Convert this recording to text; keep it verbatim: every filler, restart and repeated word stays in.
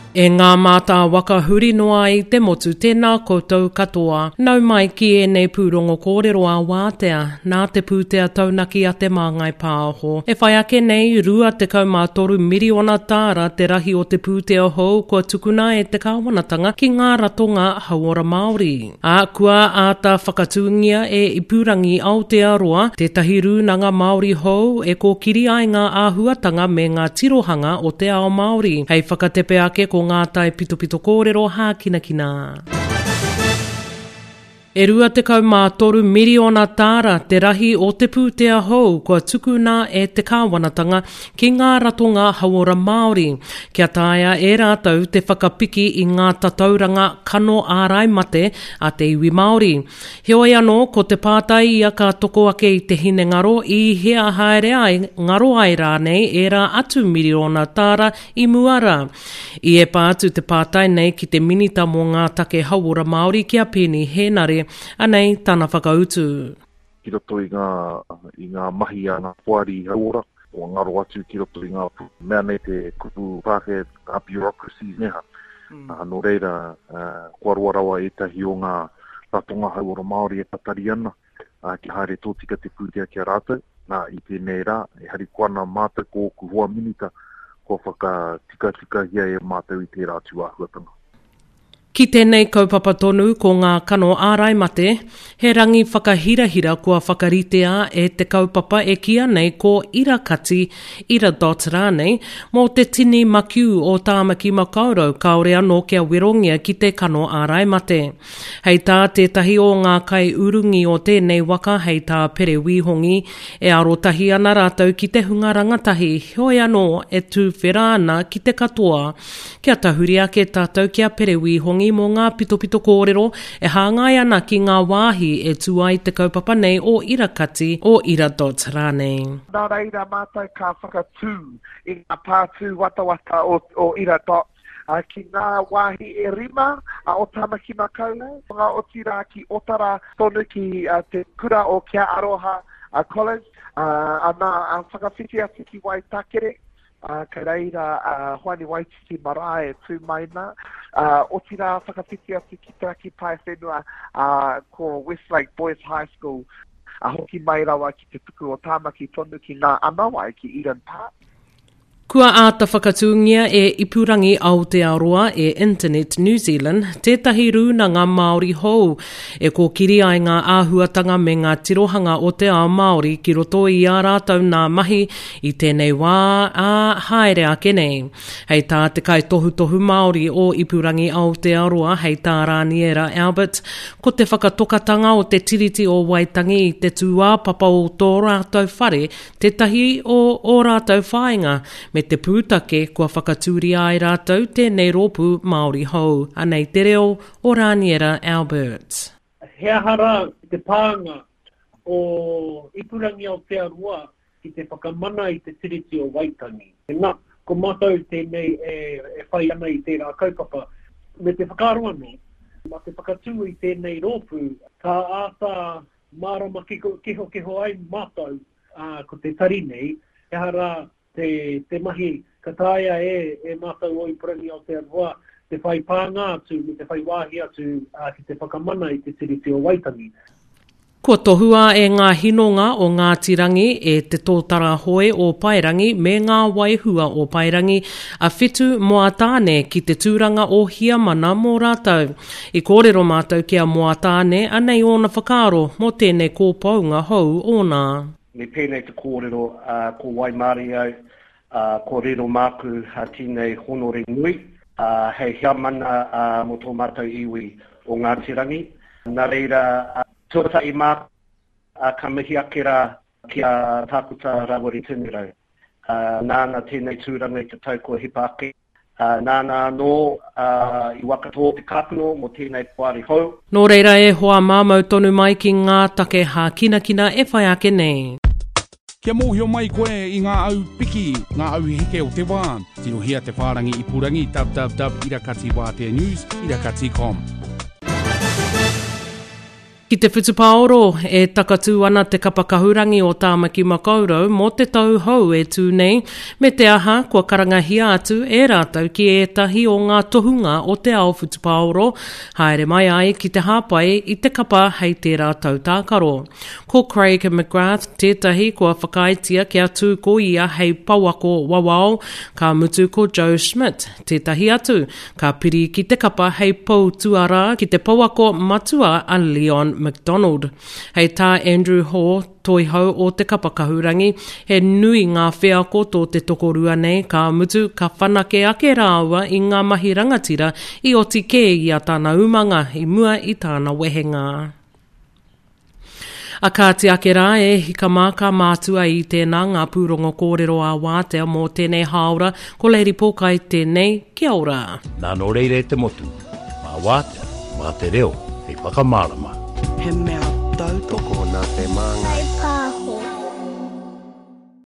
E ngā mātā waka huri noa i te motu tēnā koutou katoa. Nau mai ki e nei pūrongo kōrero a wātea, nā te pūtea taunaki a te māngai pāho. E whai ake nei rua te kaumātoru miriona tāra te rahi o te pūtea hou kua tukuna e te kāwanatanga ki ngā ratonga hauora Māori. A kua a ta whakatūngia e ipurangi Aotearoa, tētahi rūnanga Māori hou e ko kiri ai ngā āhuatanga me ngā tirohanga o te ao Māori. Hei whakatepe ake ko ngā tai pitopito kōrero hākinakina. E rua te kaumātoru miriona tāra te rahi o te pūtea hou kua tukuna e te kāwanatanga ki ngā ratonga hauora Māori. Kia tāia e rātou te whakapiki i ngā tatauranga kano ārai mate a te iwi Māori. Heoi anō ko te pātai ia ka toko ake i te hine ngaro i hea haere ai ngaro ai rānei e rā atu miriona tāra i muara. I e pātu te pātai nei ki te minita mō ngā take hauora Māori kia pēni henare anei tāna whakautu. Ki roto i ngā, i ngā mahi a ngā puari hauora, o ngaro atu ki roto i ngā mea nei te kupu pāke a bureaucracies neha. Mm. Uh, no reira, uh, kua ruarawa e tahi o ngā ratonga hauora Māori e tatari ana, uh, ki haere tōtika te pūtea kia rātou, nā i tēnei rā, e hari kuana mātou ko kuhua minita, kua whaka tika tika hia e mātou i te rātu āhuatanga. Ki tēnei kaupapa tonu ko ngā kano ārai mate, he rangi whakahirahira kua whakaritea e te kaupapa e kia nei ko Irakati, Ira Dot rānei, mō te tini makiu o Tāmaki Makaurau, kaore anō kia wirongia ki te kano ārai mate. Hei tā tētahi o ngā kai urungi o tēnei waka, hei tā pere wihongi, e arotahi ana rātou ki te hunga rangatahi, hoi anō e tū whera ana ki te katoa. Kia tahuri ake tātou kia pere wihongi mō ngā pitopito kōrero e hāngai ana ki ngā wāhi e tuai te kaupapa nei o Irakati o Ira Dot rānei. Nā reira mātou ka whakatū i ngā pātū watawata o, o Ira Dot. Uh, ki ngā wāhi e rima uh, o Tāmaki Makaurau, ngā otira ki Otara tonu ki uh, te kura o Kia Aroha uh, College, uh, a nā uh, whakawhiti atu ki Waitakere. Uh, ka reira uh, Hoani Waititi marae tū maina. Uh, o tira whakawhiti atu ki Taki Pai Whenua uh, ko Westlake Boys High School. Uh, hoki mai rawa ki te tuku o Tāmaki tonu ki ngā anawai ki Eden Park. Kua āta whakatūngia e ipurangi Aotearoa e Internet New Zealand, tētahi rūnanga Māori hou, e ko kiri ai ngā āhuatanga me ngā tirohanga o te ao Māori ki roto i ā rātou ngā mahi i tēnei wā a haere ake nei. Hei tā te kai tohu tohu Māori o ipurangi Aotearoa, hei tā rāniera Albert, ko te whakatokatanga o te tiriti o Waitangi i te tūā papa o tō rātou whare, tētahi o, o rātou whāinga, me te pūtake kua whakatūri ai rātou tēnei rōpū Māori hou. Anei te reo o rāniera Albert. Hea hara te pānga o ipurangi Aotearoa ki te whakamana i te tiriti o Waitangi. Nā, ko mātou tēnei e, e whai ana i tērā kaupapa. Me te whakaroa no, ma te whakatū i tēnei rōpū, ka āta mārama kiho kiho, kiho ai mātou uh, ko te tarinei, he hara Te, te mahi kataia e, e mātou o ipurangi Aotearoa, te whai pāngā atu, te whai wāhi atu uh, ki te whakamana i te tiriti o Waitangi. Kua tohua e ngā hinonga o ngā tirangi e te tōtara hoe o Pairangi me ngā waihua o Pairangi a whitu moa tāne ki te tūranga o Hiamana mō rātou. I kōrero mātou kia moa tāne anei ona whakaro mō tēnei kōpaunga hou ona. Me pēnei te kōrero uh, ko Waimario, uh, ko rero māku uh, tēnei honore nui, uh, hei hiamana uh, mo tō mātou iwi o Ngātirangi. Nā reira, uh, tuatai māku uh, ka mihi akera kia tākuta rawari tūnirau. Uh, nāna tēnei tūranga i te tau kua hipake. Uh, nāna no uh, i wakato te kāpuno mo tēnei puari hou. Nō reira e hoa māmau tonu mai ki ngā take hākinakina e whai ake nei. Kia mōhio mai koe i ngā au piki, ngā au heke o te wā. Tino hea te whārangi i purangi w w w dot irakati wātea news dot irakati dot com. Ki te whutupāoro e takatū ana te kapakahurangi o Tāmaki Makaurau mo te tau hau e tū nei, me te aha kua karangahia atu e rātau ki ētahi o ngā tohunga o te ao whutupāoro, haere mai ai ki te hāpai i te kapa hei te rātau tākaro. Ko Craig McGrath, tētahi kua whakaitia kia tū ko ia hei pauako wawao, ka mutu ko Joe Schmidt, tētahi atu, ka piri ki te kapa hei pou tuara ki te pauako matua a Leon McDonald. Hei tā Andrew Hall, toi hau o te kapakahurangi, he nui ngā wheako tō te tokorua nei, ka mutu ka whanake ake rāua i ngā mahi rangatira i oti kē i a tāna umanga i mua i tāna wehenga. A ka te ake rā e hika māka mātua i tēnā ngā pūrongo kōrero a Wātea mō tēnei haora, ko Lady Pokai tēnei, kia ora. Nā no reire te motu, mā Wātea, mā te reo, hei whakamārama. He mea tau toko nā te māngai.